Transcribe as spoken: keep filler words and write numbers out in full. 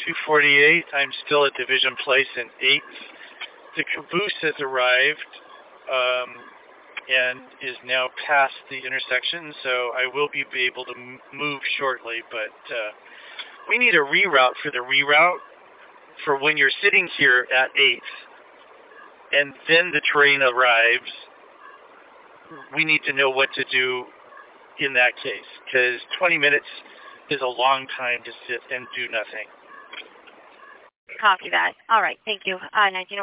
two forty-eight. I'm still at Division Place in eighth. The caboose has arrived um, and is now past the intersection, so I will be able to m- move shortly, but uh, we need a reroute for the reroute for when you're sitting here at eighth and then the train arrives. We need to know what to do in that case, because twenty minutes is a long time to sit and do nothing. Copy that. All right, thank you. Uh, nineteen